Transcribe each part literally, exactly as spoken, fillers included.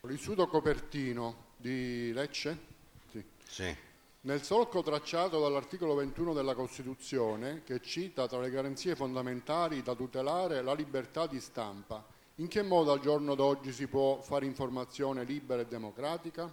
l'Istituto Copertino di Lecce? Sì. Sì. Nel solco tracciato dall'articolo ventuno della Costituzione, che cita tra le garanzie fondamentali da tutelare la libertà di stampa, in che modo al giorno d'oggi si può fare informazione libera e democratica?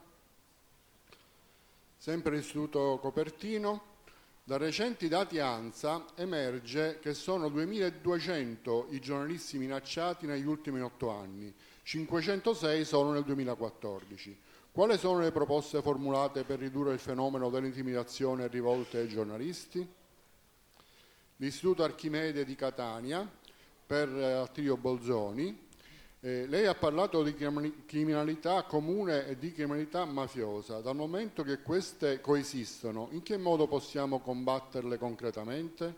Sempre l'Istituto Copertino. Da recenti dati ANSA emerge che sono duemiladuecento i giornalisti minacciati negli ultimi otto anni, cinquecentosei solo nel duemilaquattordici. Quali sono le proposte formulate per ridurre il fenomeno dell'intimidazione e rivolte ai giornalisti? L'Istituto Archimede di Catania, per Attilio Bolzoni. Eh, lei ha parlato di criminalità comune e di criminalità mafiosa. Dal momento che queste coesistono, in che modo possiamo combatterle concretamente?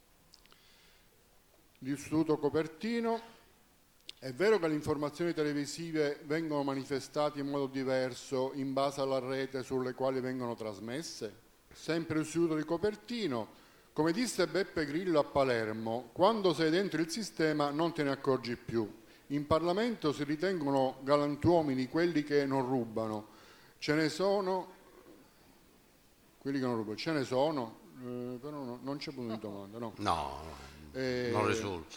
L'Istituto Copertino. È vero che le informazioni televisive vengono manifestate in modo diverso in base alla rete sulle quali vengono trasmesse? Sempre l'Istituto di Copertino. Come disse Beppe Grillo a Palermo, quando sei dentro il sistema non te ne accorgi più. In Parlamento si ritengono galantuomini quelli che non rubano, ce ne sono, quelli che non rubano, ce ne sono, eh, però no, non c'è punto di domanda, no. No, eh, non risulta.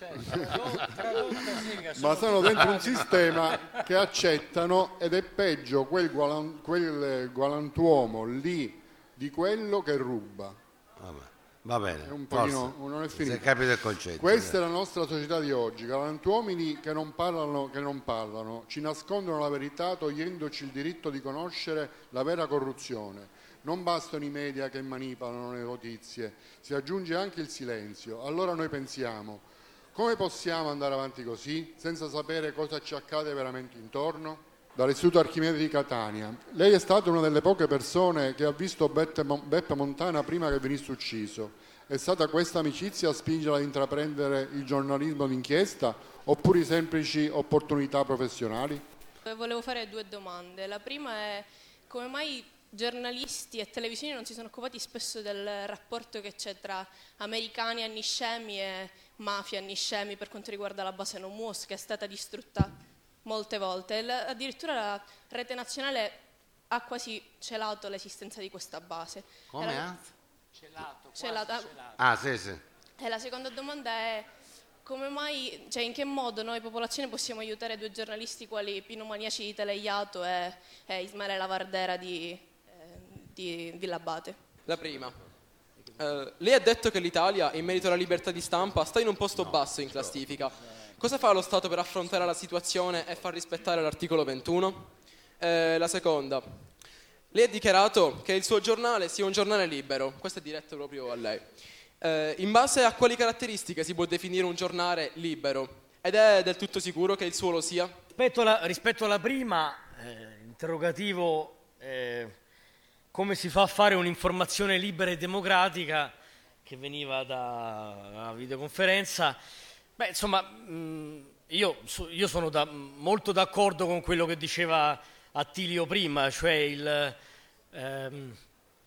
Cioè, ma sono dentro un sistema che accettano ed è peggio quel, gualan, quel galantuomo lì di quello che ruba. Vabbè. Va bene, è un pochino, non è finito. Se capita il concetto. Questa eh. è la nostra società di oggi, galantuomini che non parlano, che non parlano, ci nascondono la verità togliendoci il diritto di conoscere la vera corruzione. Non bastano i media che manipolano le notizie, si aggiunge anche il silenzio. Allora noi pensiamo, come possiamo andare avanti così, senza sapere cosa ci accade veramente intorno? Dall'Istituto Archimede di Catania. Lei è stata una delle poche persone che ha visto Beppe Montana prima che venisse ucciso. È stata questa amicizia a spingerla ad intraprendere il giornalismo d'inchiesta oppure semplici opportunità professionali? Volevo fare due domande. La prima è come mai giornalisti e televisioni non si sono occupati spesso del rapporto che c'è tra americani anniscemi e mafia anniscemi per quanto riguarda la base Nomus, che è stata distrutta molte volte. La, addirittura la rete nazionale ha quasi celato l'esistenza di questa base. Come Era... ha? Celato, celato. celato. Ah, sì, sì. E la seconda domanda è come mai, cioè in che modo noi popolazione possiamo aiutare due giornalisti quali Pino Maniaci di Teleiato e, e Ismaele Lavardera di, eh, di Villabate? La prima. Uh, lei ha detto che l'Italia, in merito alla libertà di stampa, sta in un posto no, basso in classifica. Cosa fa lo Stato per affrontare la situazione e far rispettare l'articolo ventuno? Eh, la seconda. Lei ha dichiarato che il suo giornale sia un giornale libero. Questo è diretto proprio a lei. Eh, in base a quali caratteristiche si può definire un giornale libero? Ed è del tutto sicuro che il suo lo sia? Rispetto alla, rispetto alla prima, eh, interrogativo, eh, come si fa a fare un'informazione libera e democratica, che veniva dalla videoconferenza. Beh, insomma, mh, io, io sono da, molto d'accordo con quello che diceva Attilio prima, cioè il, ehm,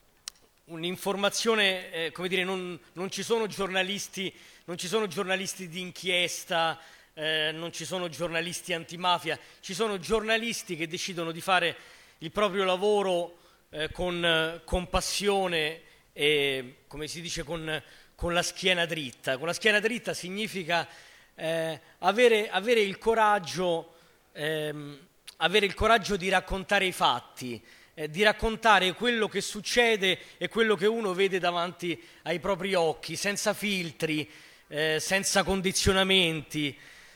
un'informazione, eh, come dire, non, non ci sono giornalisti, non ci sono giornalisti di inchiesta, eh, non ci sono giornalisti antimafia, ci sono giornalisti che decidono di fare il proprio lavoro eh, con, con passione e, come si dice, con, con la schiena dritta. Con la schiena dritta significa eh, avere, avere il coraggio, ehm, avere il coraggio di raccontare i fatti, eh, di raccontare quello che succede e quello che uno vede davanti ai propri occhi, senza filtri, eh, senza condizionamenti,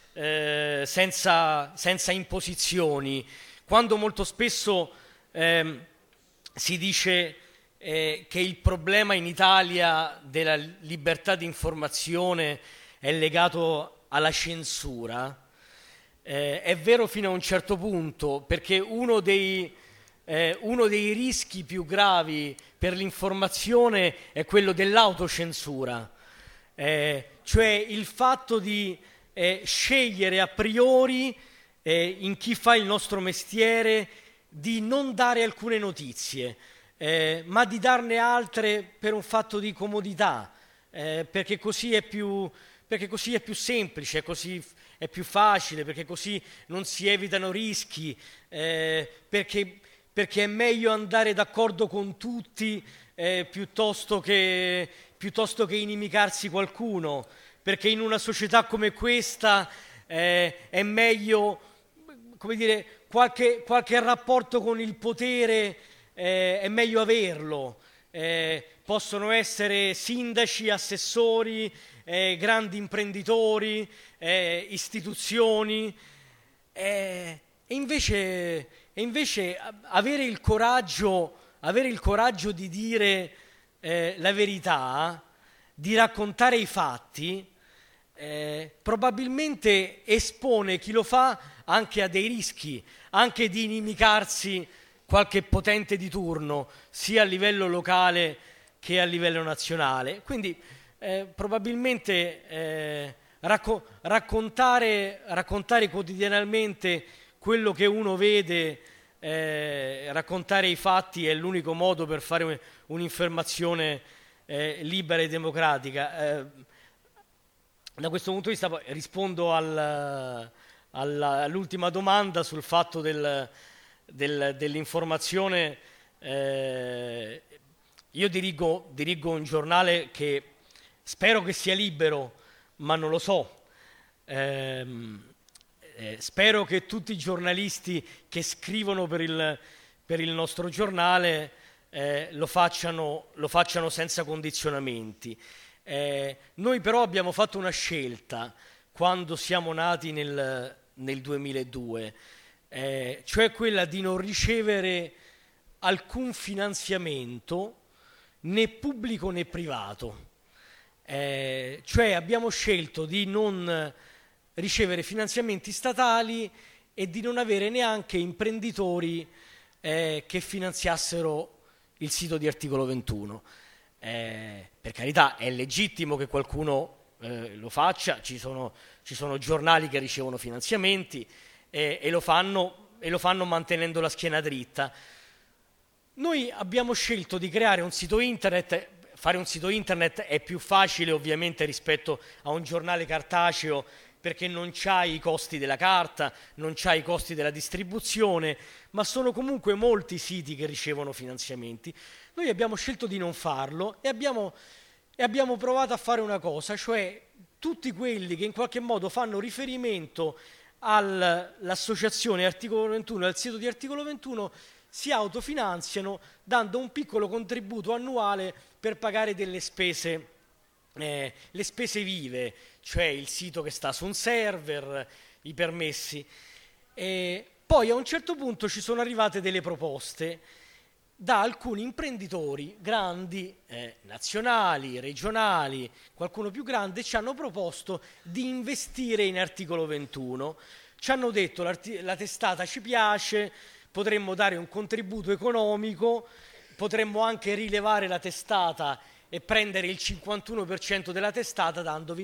eh, senza, senza imposizioni. Quando molto spesso ehm, si dice eh, che il problema in Italia della libertà di informazione è legato alla censura, eh, è vero fino a un certo punto, perché uno dei, eh, uno dei rischi più gravi per l'informazione è quello dell'autocensura, eh, cioè il fatto di eh, scegliere a priori eh, in chi fa il nostro mestiere di non dare alcune notizie, eh, ma di darne altre per un fatto di comodità, eh, perché così è più, perché così è più semplice, così è più facile, perché così non si evitano rischi, eh, perché, perché è meglio andare d'accordo con tutti eh, piuttosto che, piuttosto che inimicarsi qualcuno, perché in una società come questa eh, è meglio, come dire, qualche, qualche rapporto con il potere eh, è meglio averlo. Eh, possono essere sindaci, assessori, eh, grandi imprenditori, eh, istituzioni, eh, e invece, e invece avere il coraggio, avere il coraggio di dire eh, la verità, di raccontare i fatti, eh, probabilmente espone chi lo fa anche a dei rischi, anche di inimicarsi qualche potente di turno, sia a livello locale che a livello nazionale. Quindi eh, probabilmente eh, racco- raccontare, raccontare quotidianamente quello che uno vede, eh, raccontare i fatti è l'unico modo per fare un- un'informazione eh, libera e democratica. Eh, da questo punto di vista poi rispondo al, alla, all'ultima domanda sul fatto del... Del, dell'informazione. Eh, io dirigo, dirigo un giornale che spero che sia libero, ma non lo so. Eh, eh, spero che tutti i giornalisti che scrivono per il, per il nostro giornale eh, lo facciano, lo facciano senza condizionamenti. Eh, noi però abbiamo fatto una scelta quando siamo nati nel, nel duemiladue, Eh, cioè quella di non ricevere alcun finanziamento né pubblico né privato, eh, cioè abbiamo scelto di non ricevere finanziamenti statali e di non avere neanche imprenditori eh, che finanziassero il sito di Articolo ventuno. Eh, per carità, è legittimo che qualcuno eh, lo faccia, ci sono, ci sono giornali che ricevono finanziamenti, E, e, lo fanno, e lo fanno mantenendo la schiena dritta. Noi abbiamo scelto di creare un sito internet. Fare un sito internet è più facile ovviamente rispetto a un giornale cartaceo, perché non c'hai i costi della carta, non c'hai i costi della distribuzione, ma sono comunque molti siti che ricevono finanziamenti. Noi abbiamo scelto di non farlo e abbiamo, e abbiamo provato a fare una cosa, cioè tutti quelli che in qualche modo fanno riferimento all'associazione Articolo ventuno e al sito di Articolo ventuno si autofinanziano dando un piccolo contributo annuale per pagare delle spese, eh, le spese vive, cioè il sito che sta su un server, i permessi. E poi a un certo punto ci sono arrivate delle proposte da alcuni imprenditori grandi, eh, nazionali, regionali, qualcuno più grande, ci hanno proposto di investire in Articolo ventuno. Ci hanno detto la testata ci piace, potremmo dare un contributo economico, potremmo anche rilevare la testata e prendere il cinquantuno per cento della testata dandovi.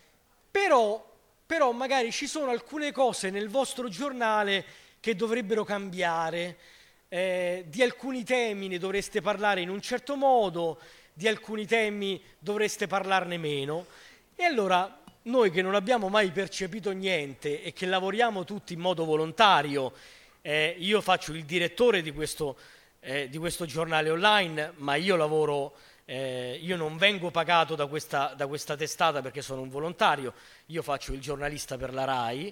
Però, però magari ci sono alcune cose nel vostro giornale che dovrebbero cambiare. Eh, di alcuni temi ne dovreste parlare in un certo modo, di alcuni temi dovreste parlarne meno. E allora noi che non abbiamo mai percepito niente e che lavoriamo tutti in modo volontario, eh, io faccio il direttore di questo, eh, di questo giornale online, ma io lavoro, eh, io non vengo pagato da questa, da questa testata perché sono un volontario, io faccio il giornalista per la RAI.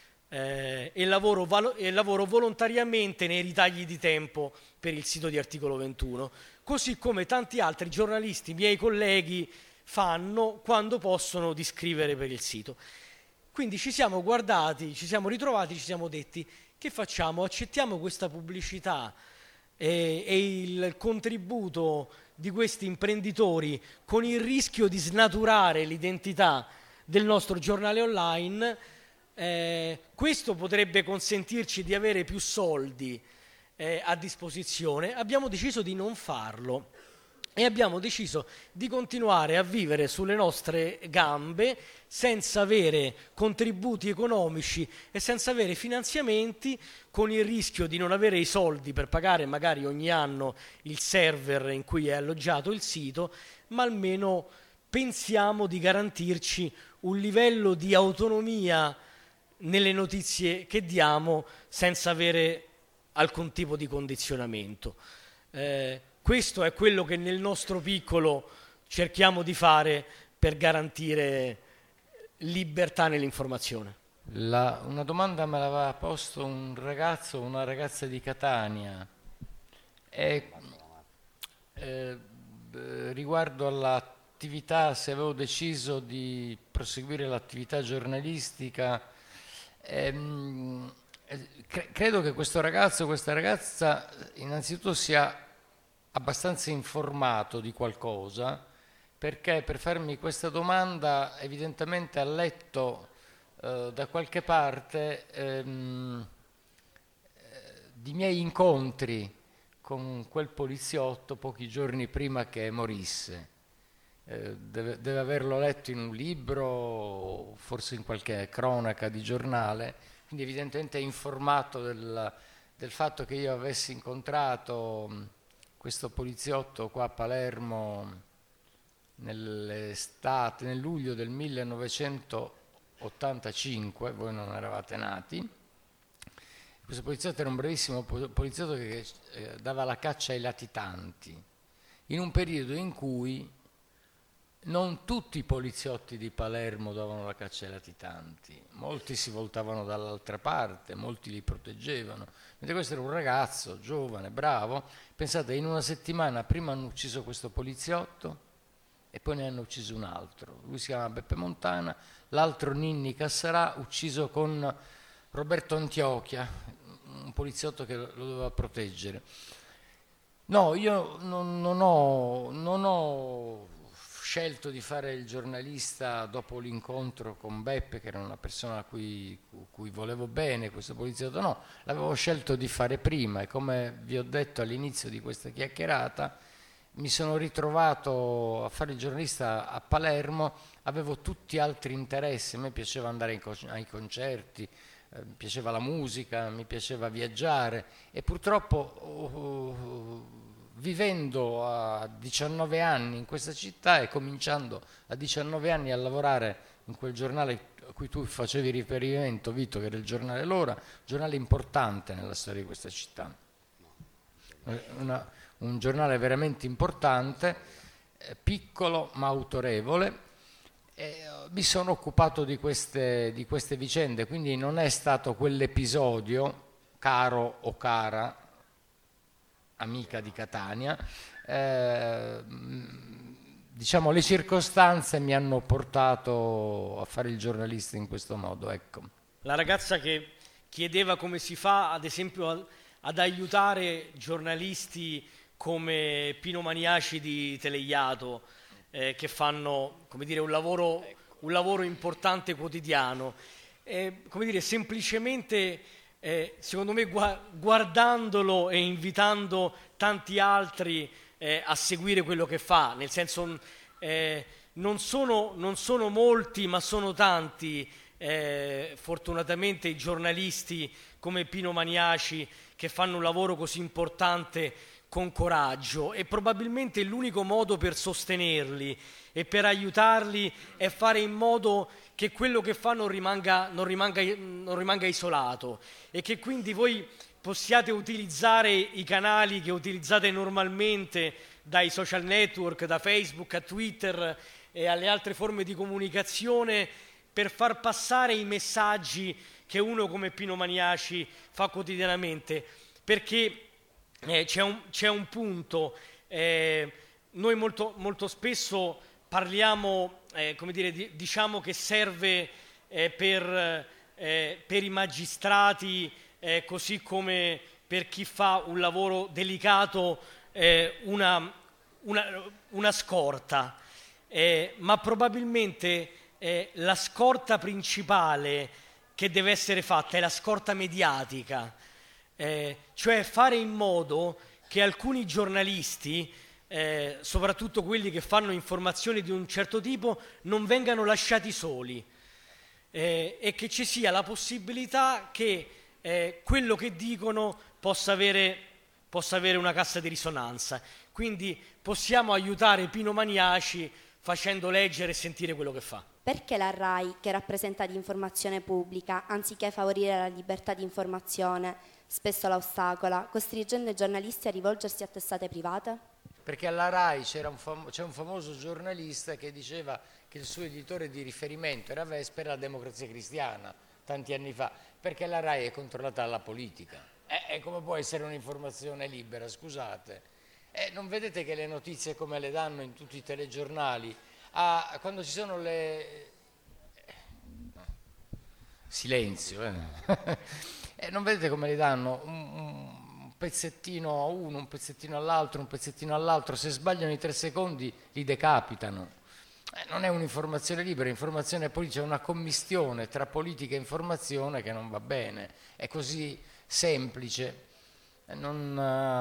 Eh, e, lavoro valo- e lavoro volontariamente nei ritagli di tempo per il sito di Articolo ventuno, così come tanti altri giornalisti, miei colleghi, fanno quando possono di scrivere per il sito. Quindi ci siamo guardati, ci siamo ritrovati, ci siamo detti: che facciamo? Accettiamo questa pubblicità e, e il contributo di questi imprenditori con il rischio di snaturare l'identità del nostro giornale online. Eh, questo potrebbe consentirci di avere più soldi eh, a disposizione. Abbiamo deciso di non farlo e abbiamo deciso di continuare a vivere sulle nostre gambe senza avere contributi economici e senza avere finanziamenti, con il rischio di non avere i soldi per pagare magari ogni anno il server in cui è alloggiato il sito, ma almeno pensiamo di garantirci un livello di autonomia nelle notizie che diamo senza avere alcun tipo di condizionamento. Eh, questo è quello che nel nostro piccolo cerchiamo di fare per garantire libertà nell'informazione. La, una domanda me l'aveva posto un ragazzo, una ragazza di Catania, e, eh, riguardo all'attività, se avevo deciso di proseguire l'attività giornalistica. ehm, cre- credo che questo ragazzo, questa ragazza innanzitutto sia abbastanza informato di qualcosa, perché per farmi questa domanda evidentemente ha letto Uh, da qualche parte um, di miei incontri con quel poliziotto pochi giorni prima che morisse. Uh, deve, deve averlo letto in un libro, forse in qualche cronaca di giornale, quindi evidentemente è informato del, del fatto che io avessi incontrato questo poliziotto qua a Palermo nell'estate, nel luglio del millenovecentottantacinque, voi non eravate nati. Questo poliziotto era un bravissimo poliziotto che eh, dava la caccia ai latitanti, in un periodo in cui non tutti i poliziotti di Palermo davano la caccia ai latitanti, molti si voltavano dall'altra parte, molti li proteggevano, mentre questo era un ragazzo giovane, bravo. Pensate, in una settimana prima hanno ucciso questo poliziotto e poi ne hanno ucciso un altro, lui si chiama Beppe Montana, l'altro Ninni Cassarà, ucciso con Roberto Antiochia, un poliziotto che lo doveva proteggere. No, io non, non, ho, non ho scelto di fare il giornalista dopo l'incontro con Beppe, che era una persona a cui, cui volevo bene, questo poliziotto, no, l'avevo scelto di fare prima, e come vi ho detto all'inizio di questa chiacchierata, mi sono ritrovato a fare il giornalista a Palermo, avevo tutti altri interessi, a me piaceva andare ai concerti, eh, mi piaceva la musica, mi piaceva viaggiare, e purtroppo oh, vivendo a diciannove anni in questa città e cominciando a diciannove anni a lavorare in quel giornale a cui tu facevi riferimento, Vito, che era il giornale L'Ora, giornale importante nella storia di questa città. Una, un giornale veramente importante, eh, piccolo ma autorevole, e mi sono occupato di queste, di queste vicende, quindi non è stato quell'episodio, caro o cara, amica di Catania, eh, diciamo le circostanze mi hanno portato a fare il giornalista in questo modo, ecco. La ragazza che chiedeva come si fa, ad esempio, a, ad aiutare giornalisti come Pino Maniaci di Teleiato, eh, che fanno, come dire, un lavoro, un lavoro importante quotidiano. Eh, come dire, semplicemente, eh, secondo me, gua- guardandolo e invitando tanti altri eh, a seguire quello che fa, nel senso, eh, non sono, non sono molti, ma sono tanti, eh, fortunatamente, i giornalisti come Pino Maniaci che fanno un lavoro così importante con coraggio, e probabilmente l'unico modo per sostenerli e per aiutarli è fare in modo che quello che fa non rimanga, non rimanga, non rimanga isolato, e che quindi voi possiate utilizzare i canali che utilizzate normalmente, dai social network, da Facebook a Twitter e alle altre forme di comunicazione, per far passare i messaggi che uno come Pino Maniaci fa quotidianamente, perché Eh, c'è, un, c'è un punto, eh, noi molto, molto spesso parliamo, eh, come dire, di, diciamo che serve eh, per, eh, per i magistrati, eh, così come per chi fa un lavoro delicato, eh, una, una, una scorta, eh, ma probabilmente eh, la scorta principale che deve essere fatta è la scorta mediatica. Eh, cioè fare in modo che alcuni giornalisti, eh, soprattutto quelli che fanno informazioni di un certo tipo, non vengano lasciati soli, eh, e che ci sia la possibilità che eh, quello che dicono possa avere, possa avere una cassa di risonanza. Quindi possiamo aiutare Pino Maniaci facendo leggere e sentire quello che fa. perché la RAI, che rappresenta l'informazione pubblica, anziché favorire la libertà di informazione, spesso la ostacola, costringendo i giornalisti a rivolgersi a testate private? Perché alla RAI c'era un, fam- c'è un famoso giornalista che diceva che il suo editore di riferimento era Vespa e la Democrazia Cristiana, tanti anni fa, perché la RAI è controllata dalla politica. E eh, come può essere un'informazione libera, scusate? Eh, non vedete che le notizie come le danno in tutti i telegiornali? Ah, quando ci sono le... Silenzio, eh. eh, non vedete come le danno? Un, un pezzettino a uno, un pezzettino all'altro, un pezzettino all'altro, se sbagliano i tre secondi li decapitano. Eh, non è un'informazione libera, informazione politica, è una commistione tra politica e informazione che non va bene, è così semplice. Eh, non,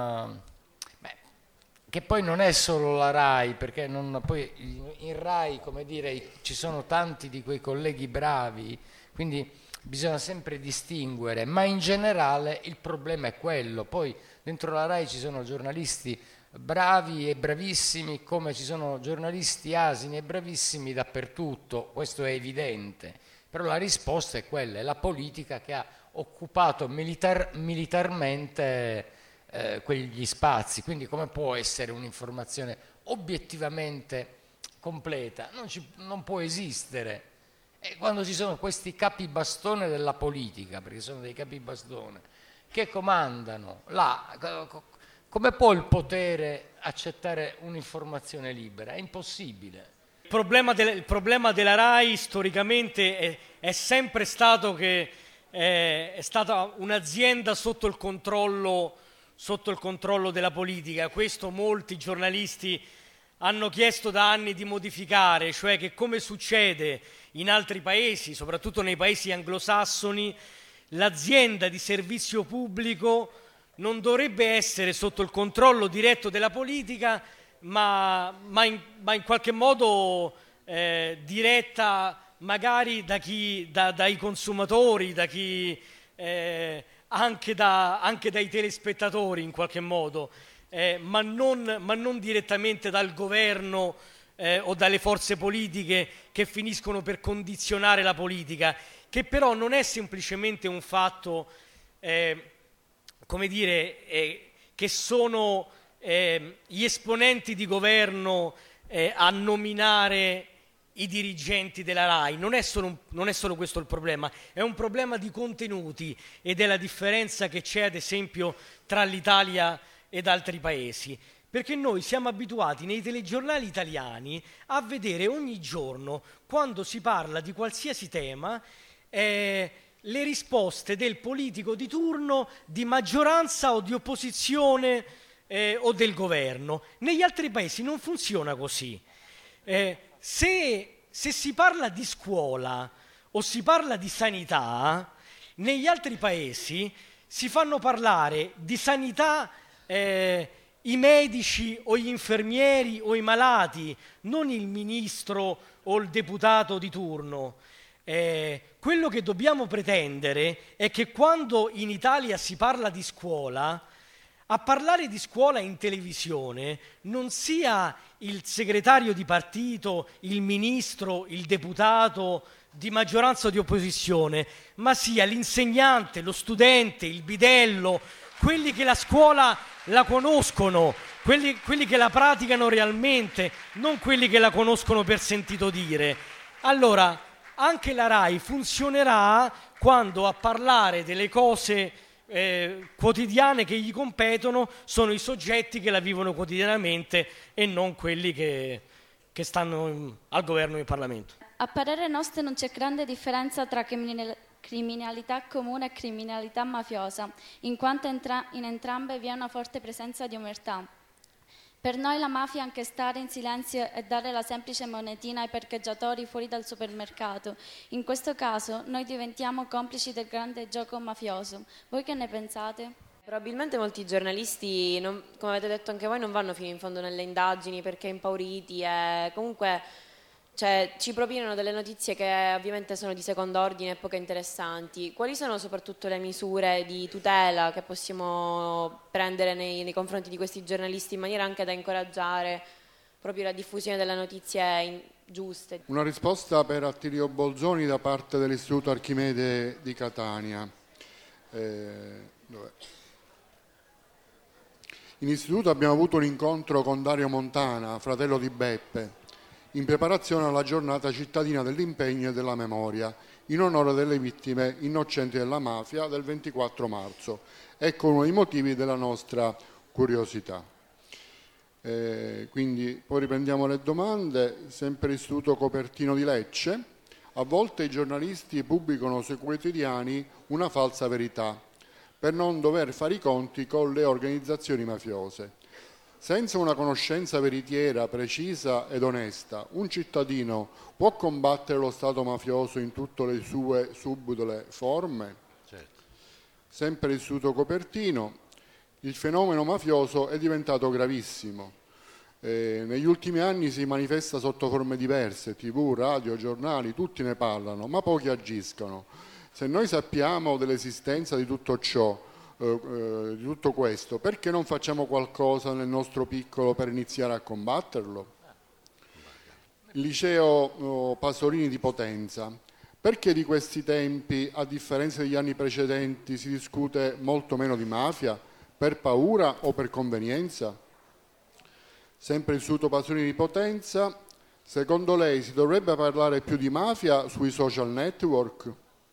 uh, beh, che poi non è solo la RAI, perché non, poi in RAI, come dire, ci sono tanti di quei colleghi bravi, quindi bisogna sempre distinguere, ma in generale il problema è quello. Poi dentro la RAI ci sono giornalisti bravi e bravissimi, come ci sono giornalisti asini e bravissimi dappertutto, questo è evidente, però la risposta è quella, è la politica che ha occupato militar, militarmente eh, quegli spazi, quindi come può essere un'informazione obiettivamente completa? Non, ci, non può esistere. E quando ci sono questi capibastone della politica, perché sono dei capibastone, che comandano là, come può il potere accettare un'informazione libera? È impossibile. Il problema, del, il problema della RAI storicamente è, è sempre stato che è, è stata un'azienda sotto il controllo, sotto il controllo della politica. Questo molti giornalisti hanno chiesto da anni di modificare, cioè che, come succede in altri paesi, soprattutto nei paesi anglosassoni, l'azienda di servizio pubblico non dovrebbe essere sotto il controllo diretto della politica, ma, ma, in, ma in qualche modo eh, diretta magari da chi, da, dai consumatori, da chi, eh, anche, da, anche dai telespettatori in qualche modo, eh, ma, non, ma non direttamente dal governo eh, o dalle forze politiche che finiscono per condizionare la politica, che però non è semplicemente un fatto... Eh, come dire, eh, che sono eh, gli esponenti di governo eh, a nominare i dirigenti della RAI. Non è, solo un, non è solo questo il problema, è un problema di contenuti ed è la differenza che c'è ad esempio tra l'Italia ed altri paesi. Perché noi siamo abituati nei telegiornali italiani a vedere ogni giorno, quando si parla di qualsiasi tema, eh, le risposte del politico di turno, di maggioranza o di opposizione eh, o del governo. Negli altri paesi non funziona così. Eh, se, se si parla di scuola o si parla di sanità, negli altri paesi si fanno parlare di sanità eh, i medici o gli infermieri o i malati, non il ministro o il deputato di turno. Eh, quello che dobbiamo pretendere è che quando in Italia si parla di scuola, a parlare di scuola in televisione non sia il segretario di partito, il ministro, il deputato di maggioranza o di opposizione, ma sia l'insegnante, lo studente, il bidello, quelli che la scuola la conoscono, quelli, quelli che la praticano realmente, non quelli che la conoscono per sentito dire. Allora, anche la RAI funzionerà quando a parlare delle cose eh, quotidiane che gli competono sono i soggetti che la vivono quotidianamente e non quelli che, che stanno in, al governo e in Parlamento. A parere nostro non c'è grande differenza tra criminalità comune e criminalità mafiosa, in quanto entra- in entrambe vi è una forte presenza di omertà. Per noi la mafia è anche stare in silenzio e dare la semplice monetina ai parcheggiatori fuori dal supermercato. In questo caso noi diventiamo complici del grande gioco mafioso. Voi che ne pensate? Probabilmente molti giornalisti, non, come avete detto anche voi, non vanno fino in fondo nelle indagini perché impauriti e comunque cioè, ci propinano delle notizie che ovviamente sono di secondo ordine e poco interessanti. Quali sono soprattutto le misure di tutela che possiamo prendere nei, nei confronti di questi giornalisti in maniera anche da incoraggiare proprio la diffusione delle notizie in- giuste. Una risposta per Attilio Bolzoni da parte dell'Istituto Archimede di Catania. Eh, dov'è? In istituto abbiamo avuto un incontro con Dario Montana, fratello di Beppe, in preparazione alla giornata cittadina dell'impegno e della memoria, in onore delle vittime innocenti della mafia del ventiquattro marzo. Ecco uno dei motivi della nostra curiosità. Eh, quindi poi riprendiamo le domande, sempre Istituto Copertino di Lecce. A volte i giornalisti pubblicano sui quotidiani una falsa verità per non dover fare i conti con le organizzazioni mafiose. Senza una conoscenza veritiera, precisa ed onesta, un cittadino può combattere lo Stato mafioso in tutte le sue subdole forme? Certo. Sempre l'Istituto Copertino, il fenomeno mafioso è diventato gravissimo. Eh, negli ultimi anni si manifesta sotto forme diverse, tivù, radio, giornali, tutti ne parlano, ma pochi agiscono. Se noi sappiamo dell'esistenza di tutto ciò, eh, eh, di tutto questo, perché non facciamo qualcosa nel nostro piccolo per iniziare a combatterlo? Il liceo oh, Pasolini di Potenza. Perché di questi tempi, a differenza degli anni precedenti, si discute molto meno di mafia? Per paura o per convenienza? Sempre l'Istituto Pasolini di Potenza. Secondo lei si dovrebbe parlare più di mafia sui social network?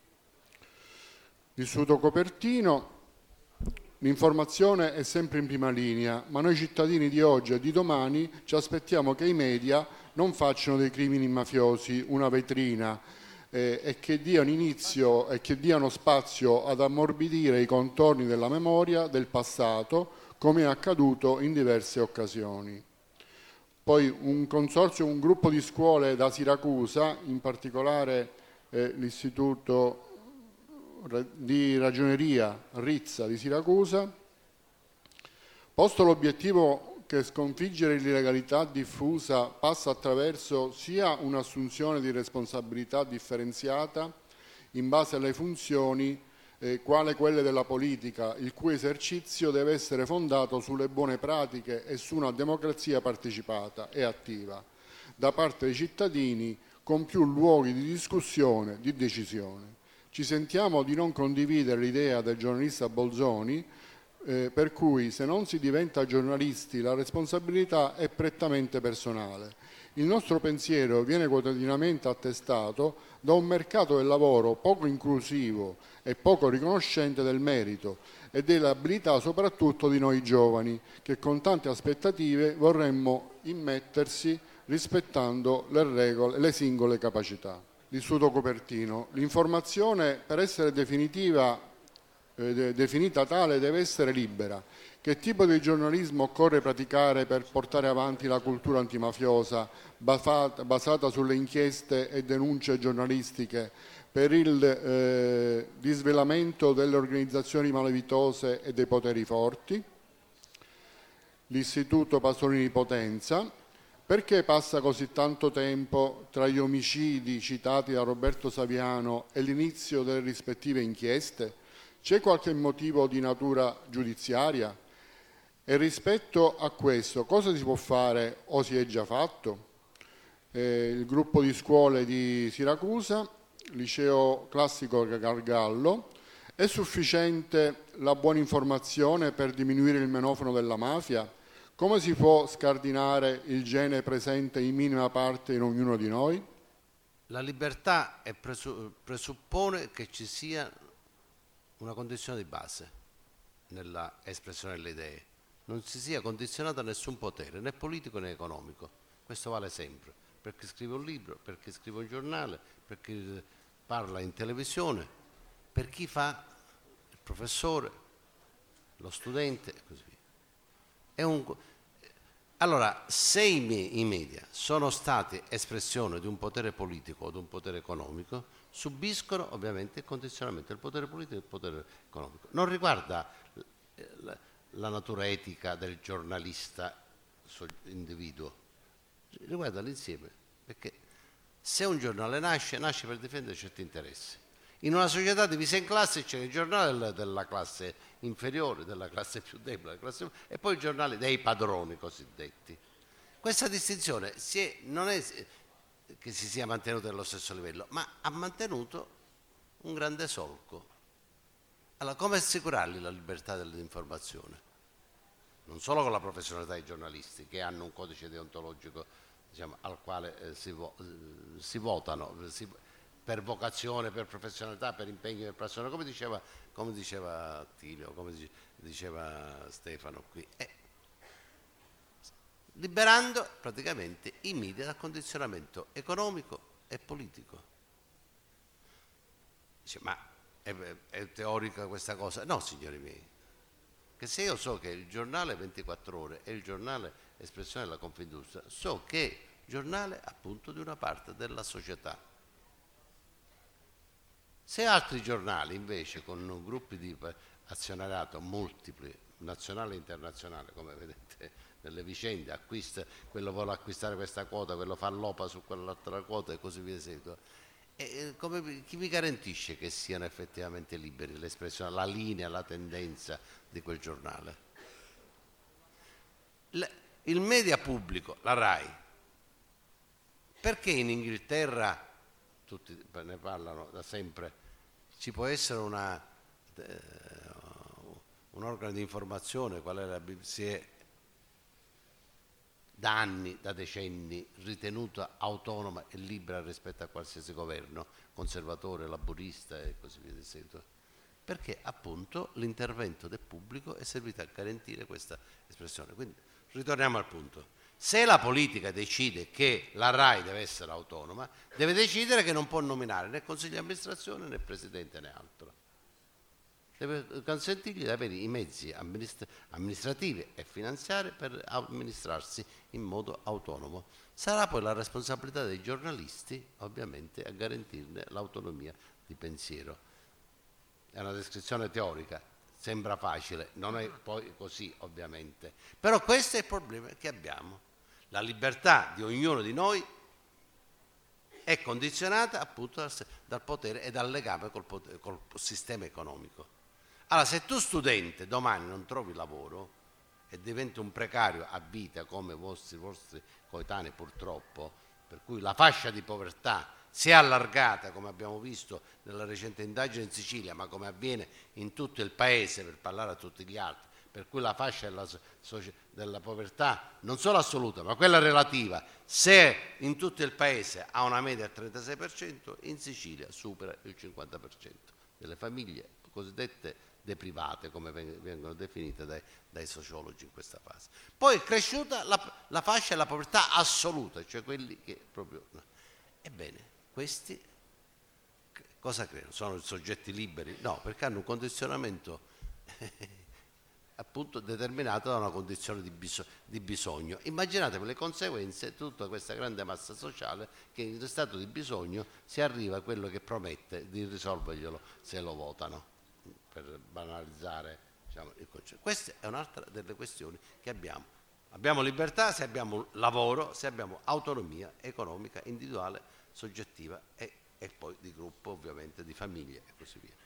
L'Istituto Copertino, l'informazione è sempre in prima linea, ma noi cittadini di oggi e di domani ci aspettiamo che i media non facciano dei crimini mafiosi una vetrina eh, e che diano inizio e che diano spazio ad ammorbidire i contorni della memoria del passato, come è accaduto in diverse occasioni. Poi un consorzio, un gruppo di scuole da Siracusa, in particolare eh, l'Istituto di Ragioneria Rizza di Siracusa, posto l'obiettivo che sconfiggere l'illegalità diffusa passa attraverso sia un'assunzione di responsabilità differenziata in base alle funzioni eh, quale quelle della politica, il cui esercizio deve essere fondato sulle buone pratiche e su una democrazia partecipata e attiva da parte dei cittadini, con più luoghi di discussione, di decisione. Ci sentiamo di non condividere l'idea del giornalista Bolzoni, eh, per cui se non si diventa giornalisti la responsabilità è prettamente personale. Il nostro pensiero viene quotidianamente attestato da un mercato del lavoro poco inclusivo e poco riconoscente del merito e delle abilità soprattutto di noi giovani, che con tante aspettative vorremmo immettersi rispettando le regole, le singole capacità. L'Istituto Copertino. L'informazione, per essere definitiva, eh, de- definita tale, deve essere libera. Che tipo di giornalismo occorre praticare per portare avanti la cultura antimafiosa basata, basata sulle inchieste e denunce giornalistiche per il eh, disvelamento delle organizzazioni malavitose e dei poteri forti? L'Istituto Pasolini di Potenza. Perché passa così tanto tempo tra gli omicidi citati da Roberto Saviano e l'inizio delle rispettive inchieste? C'è qualche motivo di natura giudiziaria? E rispetto a questo, cosa si può fare o si è già fatto? Eh, il gruppo di scuole di Siracusa, liceo classico Gargallo, è sufficiente la buona informazione per diminuire il menofono della mafia? Come si può scardinare il gene presente in minima parte in ognuno di noi? La libertà è presu- presuppone che ci sia una condizione di base nella espressione delle idee. Non si sia condizionato a nessun potere, né politico né economico. Questo vale sempre, per chi scrive un libro, per chi scrive un giornale, per chi parla in televisione, per chi fa il professore, lo studente e così via. È un... Allora, se i, me- i media sono stati espressione di un potere politico o di un potere economico, subiscono ovviamente il condizionamento del potere politico e del potere economico. Non riguarda la, la natura etica del giornalista individuo, riguarda l'insieme, perché se un giornale nasce, nasce per difendere certi interessi. In una società divisa in classi c'è il giornale della classe inferiore, della classe più debole, della classe... e poi i giornali dei padroni cosiddetti. questa distinzione si è, non è che si sia mantenuta allo stesso livello, ma ha mantenuto un grande solco. Allora, come assicurargli la libertà dell'informazione? Non solo con la professionalità dei giornalisti, che hanno un codice deontologico, diciamo, al quale eh, si, vo- eh, si votano si, per vocazione, per professionalità, per impegno del personale, come diceva, come diceva Attilio, come dice, diceva Stefano qui, eh, liberando praticamente i media dal condizionamento economico e politico. Dice, ma è, è teorica questa cosa? No, signori miei, che se io so che il giornale ventiquattro ore è il giornale espressione della Confindustria, so che è giornale appunto di una parte della società. Se altri giornali invece con gruppi di azionariato multipli, nazionale e internazionale, come vedete nelle vicende, acquista, quello vuole acquistare questa quota, quello fa l'opa su quell'altra quota e così via seguito. E come, chi vi garantisce che siano effettivamente liberi l'espressione, la linea, la tendenza di quel giornale? Le, il media pubblico, la RAI, perché in Inghilterra, tutti ne parlano da sempre, ci può essere una, eh, un organo di informazione, qual è la B B C, da anni, da decenni, ritenuta autonoma e libera rispetto a qualsiasi governo, conservatore, laburista e così via di seguito? Perché appunto l'intervento del pubblico è servito a garantire questa espressione. Quindi ritorniamo al punto. Se la politica decide che la RAI deve essere autonoma, deve decidere che non può nominare né consiglio di amministrazione né presidente né altro. Deve consentirgli di avere i mezzi amministra- amministrativi e finanziari per amministrarsi in modo autonomo. Sarà poi la responsabilità dei giornalisti, ovviamente, a garantirne l'autonomia di pensiero. È una descrizione teorica, sembra facile, non è poi così ovviamente. Però questo è il problema che abbiamo. La libertà di ognuno di noi è condizionata appunto dal, dal potere e dal legame col, potere, col sistema economico. Allora, se tu studente domani non trovi lavoro e diventi un precario a vita come i vostri, vostri coetanei purtroppo, per cui la fascia di povertà si è allargata, come abbiamo visto nella recente indagine in Sicilia, ma come avviene in tutto il paese, per parlare a tutti gli altri, per cui la fascia della, della povertà, non solo assoluta, ma quella relativa, se in tutto il paese ha una media del trentasei per cento, in Sicilia supera il cinquanta per cento delle famiglie cosiddette deprivate, come vengono definite dai, dai sociologi in questa fase. Poi è cresciuta la, la fascia della povertà assoluta, cioè quelli che proprio... No. Ebbene, questi cosa creano? Sono soggetti liberi? No, perché hanno un condizionamento appunto determinato da una condizione di, bis- di bisogno. Immaginatevi le conseguenze di tutta questa grande massa sociale che in stato di bisogno si arriva a quello che promette di risolverglielo se lo votano, per banalizzare, diciamo, il concetto. Questa è un'altra delle questioni che abbiamo. Abbiamo libertà se abbiamo lavoro, se abbiamo autonomia economica, individuale, soggettiva e, e poi di gruppo, ovviamente, di famiglie e così via.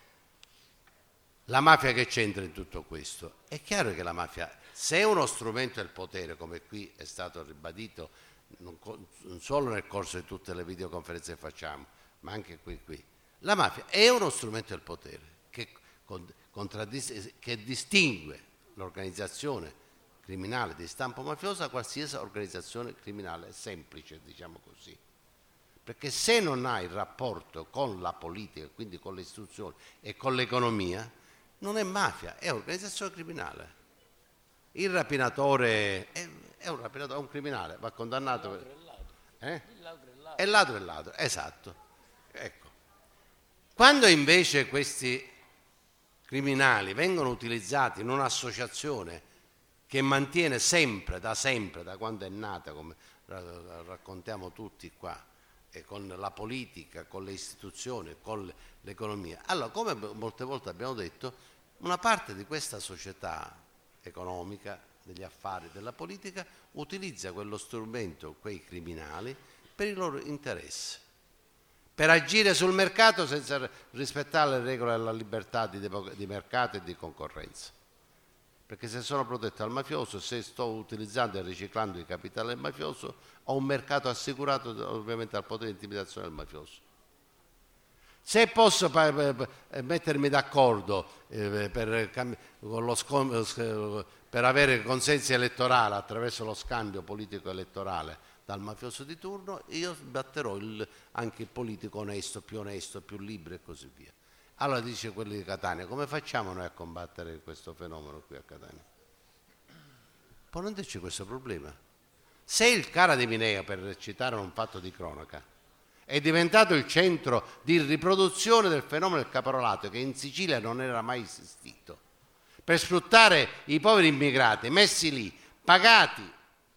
La mafia che c'entra in tutto questo? È chiaro che la mafia, se è uno strumento del potere, come qui è stato ribadito, non, non solo nel corso di tutte le videoconferenze che facciamo, ma anche qui, qui, la mafia è uno strumento del potere che, che distingue l'organizzazione criminale di stampo mafioso da qualsiasi organizzazione criminale semplice, diciamo così. Perché se non hai il rapporto con la politica, quindi con le istituzioni e con l'economia, non è mafia, è organizzazione criminale. Il rapinatore è, è un rapinatore, è un criminale, va condannato. Il ladro è ladro. Eh? Il ladro è ladro. È ladro è ladro, esatto. Ecco. Quando invece questi criminali vengono utilizzati in un'associazione che mantiene sempre, da sempre, da quando è nata, come raccontiamo tutti qua, e con la politica, con le istituzioni, con l'economia. Allora, come molte volte abbiamo detto, una parte di questa società economica, degli affari, della politica, utilizza quello strumento, quei criminali, per i loro interessi, per agire sul mercato senza rispettare le regole della libertà di, di mercato e di concorrenza. perché se sono protetto dal mafioso, se sto utilizzando e riciclando il capitale del mafioso, ho un mercato assicurato ovviamente dal potere di intimidazione del mafioso. Se posso pa- pa- mettermi d'accordo eh, per, con lo scom- per avere consensi elettorali attraverso lo scambio politico elettorale dal mafioso di turno, io batterò il, anche il politico onesto, più onesto, più libero e così via. Allora dice quelli di Catania, come facciamo noi a combattere questo fenomeno qui a Catania? Ponendoci questo problema. Se il Cara di Mineo, per citare un fatto di cronaca, è diventato il centro di riproduzione del fenomeno del caporalato che in Sicilia non era mai esistito, per sfruttare i poveri immigrati messi lì, pagati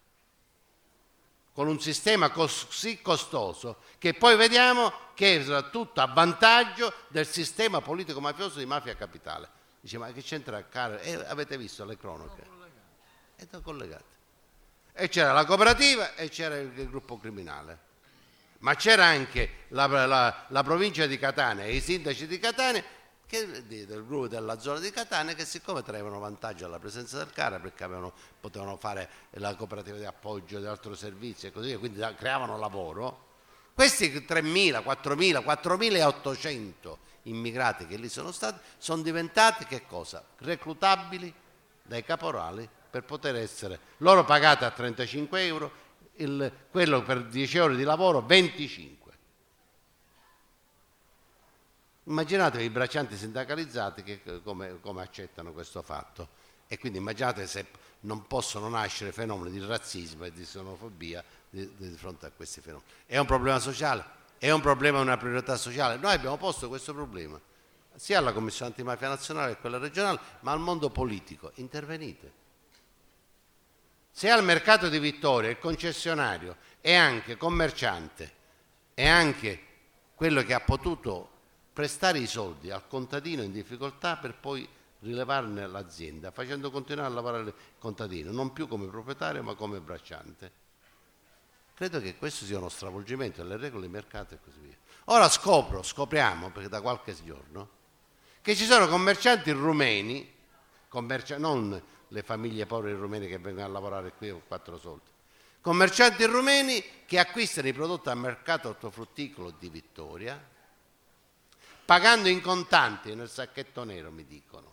con un sistema così costoso che poi vediamo che è tutto a vantaggio del sistema politico mafioso di Mafia Capitale. Dice, ma che c'entra Caro? Eh, avete visto le cronache? E sono collegate. E c'era la cooperativa e c'era il, il gruppo criminale. Ma c'era anche la, la, la provincia di Catania e i sindaci di Catania, che, del gruppo della zona di Catania, che siccome traevano vantaggio alla presenza del Cara, perché avevano, potevano fare la cooperativa di appoggio di altri servizi e così via, quindi creavano lavoro, questi tremila, quattromila, quattromilaottocento immigrati che lì sono stati, sono diventati che cosa? Reclutabili dai caporali per poter essere loro pagati a trentacinque euro, Il, quello per dieci ore di lavoro venticinque. Immaginatevi i braccianti sindacalizzati che come, come accettano questo fatto, e quindi immaginate se non possono nascere fenomeni di razzismo e di xenofobia di, di fronte a questi fenomeni. È un problema sociale? È un problema, una priorità sociale? Noi abbiamo posto questo problema sia alla Commissione Antimafia Nazionale che quella regionale, ma al mondo politico. Intervenite. Se al mercato di Vittoria il concessionario è anche commerciante, è anche quello che ha potuto prestare i soldi al contadino in difficoltà per poi rilevarne l'azienda, facendo continuare a lavorare il contadino, non più come proprietario ma come bracciante. Credo che questo sia uno stravolgimento delle regole di mercato e così via. Ora scopro, scopriamo, perché da qualche giorno, che ci sono commercianti rumeni, commercia- non le famiglie povere rumene che vengono a lavorare qui con quattro soldi, commercianti rumeni che acquistano i prodotti al mercato ortofrutticolo di Vittoria, pagando in contanti nel sacchetto nero, mi dicono,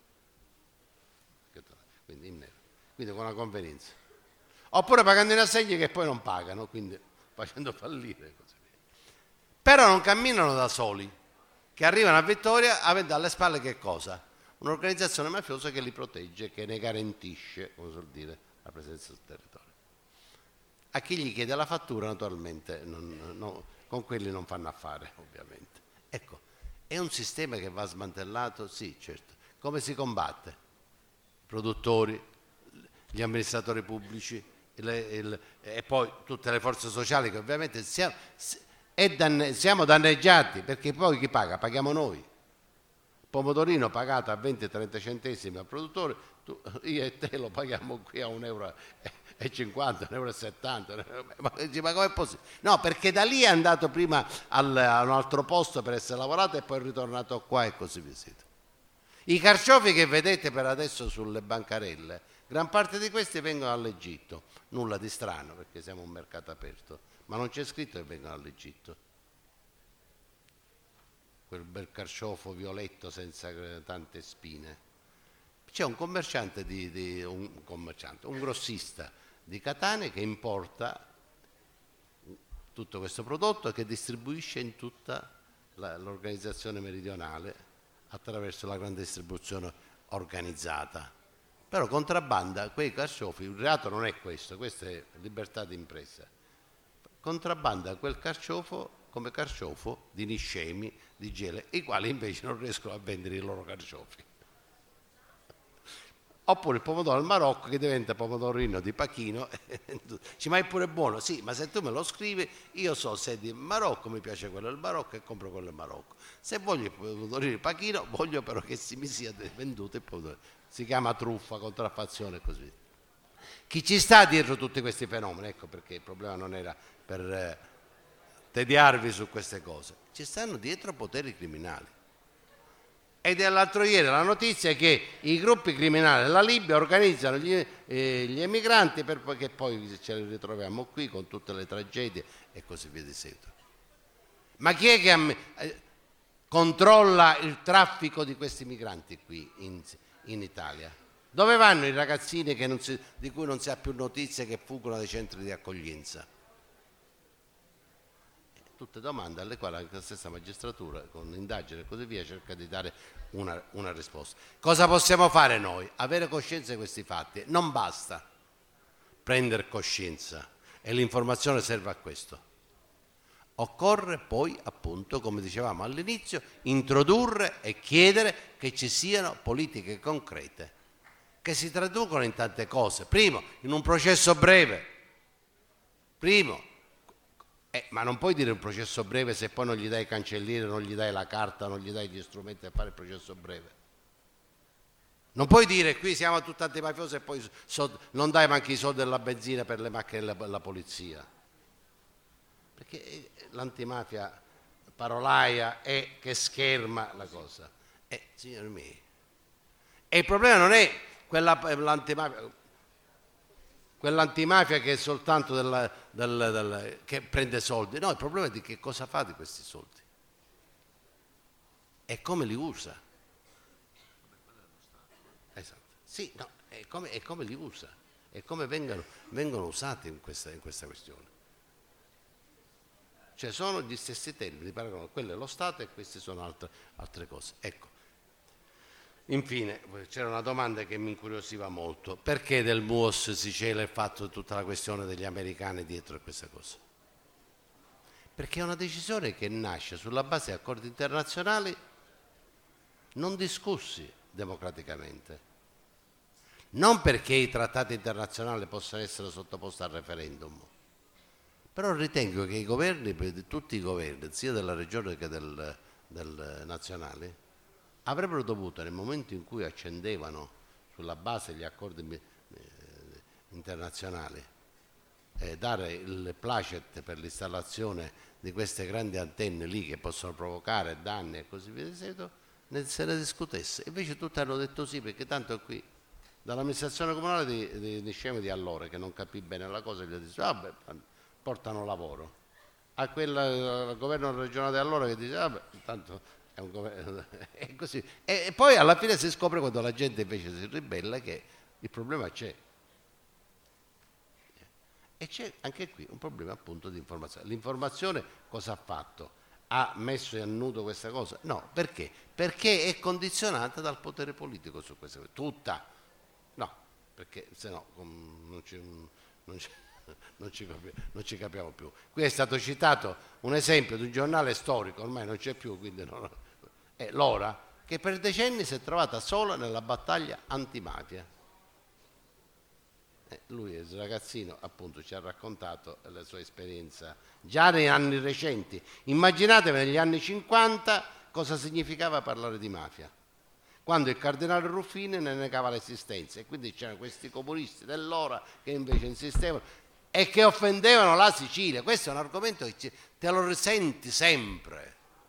quindi in nero, quindi con una convenienza, oppure pagando in assegni che poi non pagano, quindi facendo fallire così via. Però non camminano da soli, che arrivano a Vittoria avendo alle spalle che cosa? Un'organizzazione mafiosa che li protegge, che ne garantisce, come si vuol dire, la presenza sul territorio. A chi gli chiede la fattura, naturalmente, non, no, con quelli non fanno affare, ovviamente. Ecco, è un sistema che va smantellato? Sì, certo. Come si combatte? I produttori, gli amministratori pubblici le, il, e poi tutte le forze sociali che ovviamente siamo, danne, siamo danneggiati, perché poi chi paga? Paghiamo noi. Pomodorino pagato a venti trenta centesimi al produttore, tu, io e te lo paghiamo qui a un euro e cinquanta, un euro e settanta. Ma, ma come è possibile? No, perché da lì è andato prima al, a un altro posto per essere lavorato e poi è ritornato qua e così via. I carciofi che vedete per adesso sulle bancarelle, gran parte di questi vengono dall'Egitto. Nulla di strano perché siamo un mercato aperto, ma non c'è scritto che vengono dall'Egitto. Quel bel carciofo violetto senza tante spine. C'è un commerciante, di, di, un, commerciante un grossista di Catania che importa tutto questo prodotto e che distribuisce in tutta la, l'organizzazione meridionale attraverso la grande distribuzione organizzata. Però contrabbanda quei carciofi, il reato non è questo, questa è libertà di impresa. Contrabbanda quel carciofo come carciofo di niscemi, di gele, i quali invece non riescono a vendere i loro carciofi. Oppure il pomodoro al Marocco che diventa pomodorino di Pachino, dici, ma è pure buono, sì, ma se tu me lo scrivi io so se di Marocco mi piace quello del Marocco e compro quello del Marocco. Se voglio il pomodorino di Pachino, voglio però che si mi sia venduto il pomodoro. Si chiama truffa, contraffazione e così via. Chi ci sta dietro tutti questi fenomeni? Ecco perché il problema non era per eh, tediarvi su queste cose. Ci stanno dietro poteri criminali. Ed è l'altro ieri la notizia che i gruppi criminali della Libia organizzano gli, eh, gli emigranti perché poi ce li ritroviamo qui con tutte le tragedie e così via di seguito. Ma chi è che am- eh, controlla il traffico di questi migranti qui in, in Italia? Dove vanno i ragazzini che non si, di cui non si ha più notizie, che fuggono dai centri di accoglienza? Tutte domande alle quali anche la stessa magistratura, con indagini e così via, cerca di dare una, una risposta. Cosa possiamo fare noi? Avere coscienza di questi fatti. Non basta prendere coscienza, e l'informazione serve a questo. Occorre poi, appunto, come dicevamo all'inizio, introdurre e chiedere che ci siano politiche concrete, che si traducono in tante cose. Primo, in un processo breve. Primo. Eh, ma non puoi dire un processo breve se poi non gli dai il cancelliere, non gli dai la carta, non gli dai gli strumenti per fare il processo breve. Non puoi dire qui siamo tutti antimafiosi e poi so, non dai manco i soldi della benzina per le macchine della, della polizia. Perché l'antimafia parolaia è che scherma la cosa. Eh, signori miei. E il problema non è quella, l'antimafia... quell'antimafia che è soltanto della, del, del, che prende soldi. No, il problema è di che cosa fa di questi soldi e come li usa. Esatto. Sì, no, è come, è come li usa e come vengono, vengono usati in questa, in questa questione. Cioè sono gli stessi termini, paragono, quello è lo Stato e queste sono altre, altre cose. Ecco. Infine, c'era una domanda che mi incuriosiva molto. Perché del M U O S si cela il fatto di tutta la questione degli americani dietro a questa cosa? Perché è una decisione che nasce sulla base di accordi internazionali non discussi democraticamente. Non perché i trattati internazionali possano essere sottoposti al referendum. Però ritengo che i governi, tutti i governi, sia della regione che del, del nazionale, avrebbero dovuto, nel momento in cui accendevano sulla base degli accordi eh, internazionali, eh, dare il placet per l'installazione di queste grandi antenne lì che possono provocare danni e così via di seguito, ne, se ne discutesse. Invece tutti hanno detto sì, perché tanto qui dall'amministrazione comunale di, di, di Scemi di allora, che non capì bene la cosa, gli ha detto vabbè, portano lavoro. A quel al governo regionale di allora che dice vabbè, tanto è un governo, è così. E, e poi alla fine si scopre, quando la gente invece si ribella, che il problema c'è. E c'è anche qui un problema appunto di informazione. L'informazione cosa ha fatto? Ha messo a nudo questa cosa? No, perché? Perché è condizionata dal potere politico su questa cosa. Tutta. No, perché se no non ci, non ci, non ci, non ci capiamo più. Qui è stato citato un esempio di un giornale storico, ormai non c'è più, quindi non, è l'Ora, che per decenni si è trovata sola nella battaglia antimafia. Eh, lui, il ragazzino, appunto, ci ha raccontato la sua esperienza già negli anni recenti. Immaginatevi negli anni cinquanta cosa significava parlare di mafia, quando il cardinale Ruffini ne negava l'esistenza, e quindi c'erano questi comunisti dell'Ora che invece insistevano e che offendevano la Sicilia. Questo è un argomento che te lo risenti sempre.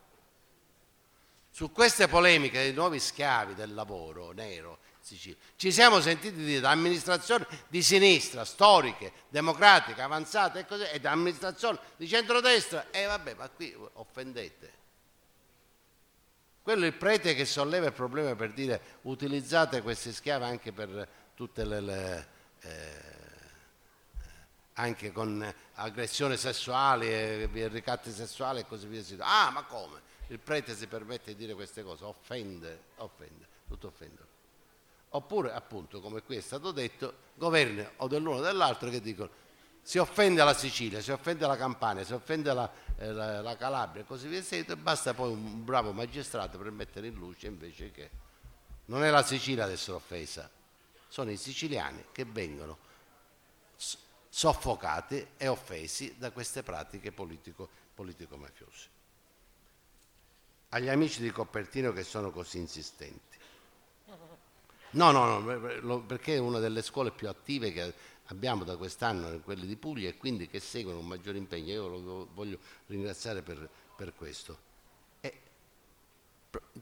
Su queste polemiche dei nuovi schiavi del lavoro nero in Sicilia ci siamo sentiti dire da amministrazioni di sinistra, storiche, democratiche, avanzate e così, e da amministrazioni di centrodestra, e vabbè, ma qui offendete. Quello è il prete che solleva il problema per dire utilizzate questi schiavi anche per tutte le, le eh, anche con aggressioni sessuali e ricatti sessuali e così via. Ah, ma come? Il prete si permette di dire queste cose? Offende, offende, tutto offende. Oppure, appunto, come qui è stato detto, governi o dell'uno o dell'altro che dicono si offende la Sicilia, si offende la Campania, si offende la, eh, la, la Calabria e così via, e basta poi un bravo magistrato per mettere in luce invece che non è la Sicilia ad essere offesa, sono i siciliani che vengono soffocati e offesi da queste pratiche politico, politico-mafiose. Agli amici di Coppertino che sono così insistenti. No, no, no, perché è una delle scuole più attive che abbiamo da quest'anno, quelle di Puglia, e quindi che seguono un maggiore impegno. Io lo voglio ringraziare per, per questo. E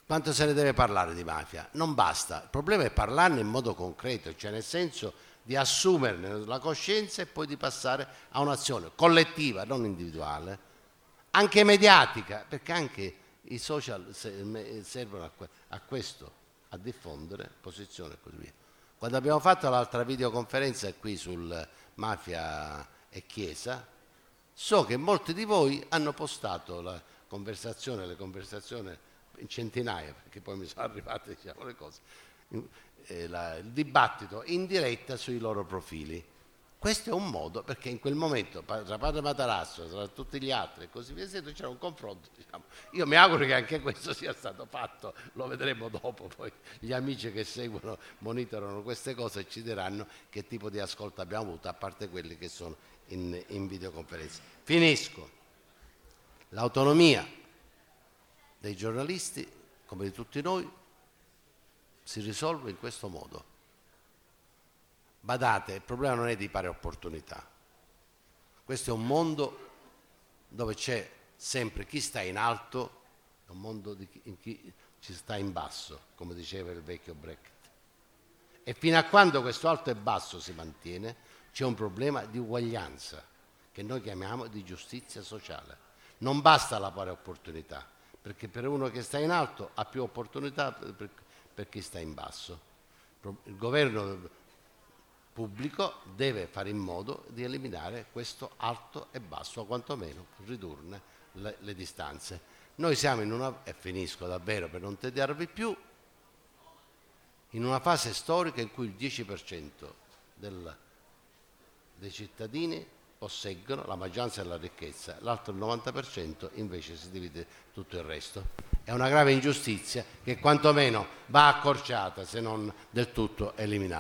Quanto se ne deve parlare di mafia? Non basta, il problema è parlarne in modo concreto, cioè nel senso di assumerne la coscienza e poi di passare a un'azione collettiva, non individuale, anche mediatica, perché anche i social servono a, a questo, a diffondere posizioni e così via. Quando abbiamo fatto l'altra videoconferenza qui sul mafia e chiesa, so che molti di voi hanno postato la conversazione, le conversazioni in centinaia, perché poi mi sono arrivate, diciamo, le cose, eh, la, il dibattito in diretta sui loro profili. Questo è un modo, perché in quel momento tra Padre Matarasso, tra tutti gli altri e così via, c'era un confronto, diciamo. Io mi auguro che anche questo sia stato fatto, lo vedremo dopo, poi gli amici che seguono, monitorano queste cose e ci diranno che tipo di ascolto abbiamo avuto, a parte quelli che sono in, in videoconferenza. Finisco. L'autonomia dei giornalisti, come di tutti noi, si risolve in questo modo. Badate, il problema non è di pari opportunità. Questo è un mondo dove c'è sempre chi sta in alto e un mondo di chi, in chi ci sta in basso, come diceva il vecchio Brecht. E fino a quando questo alto e basso si mantiene, c'è un problema di uguaglianza, che noi chiamiamo di giustizia sociale. Non basta la pari opportunità, perché per uno che sta in alto ha più opportunità per, per chi sta in basso. Il governo pubblico deve fare in modo di eliminare questo alto e basso, o quantomeno ridurne le, le distanze. Noi siamo in una, e finisco davvero per non tediarvi più, in una fase storica in cui il dieci per cento del, dei cittadini posseggono la maggioranza della ricchezza, l'altro il novanta per cento invece si divide tutto il resto. È una grave ingiustizia che quantomeno va accorciata, se non del tutto eliminata.